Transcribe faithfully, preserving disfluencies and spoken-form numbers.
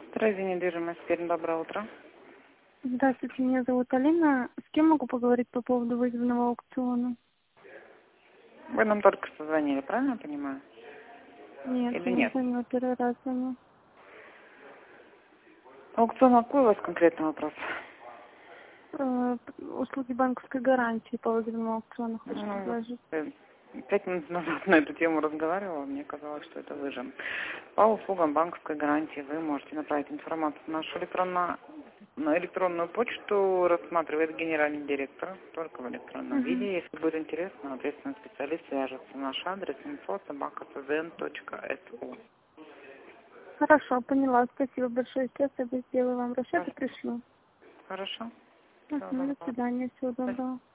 Стройзи недвижимость. Пермь, доброе утро. Здравствуйте, меня зовут Алина. С кем могу поговорить по поводу вызванного аукциона? Вы нам только что звонили, правильно я понимаю? Нет, Или я не нет? звонила, первый раз звоню. Аукцион, какой у вас конкретный вопрос? Э, услуги банковской гарантии по вызванному аукциону хочу Ну, вот, предложить. э, пять минут назад на эту тему разговаривала, мне казалось, что это вы же. По услугам банковской гарантии вы можете направить информацию на нашу электронную, на электронную почту, рассматривает генеральный директор, только в электронном Угу. виде. Если будет интересно, ответственный специалист свяжется. Наш адрес инфо собака цзн точка су. Хорошо, поняла. Спасибо большое. Сейчас я сделаю вам расчет и пришлю. Хорошо. Всего Угу, до доброго. свидания, всего доброго.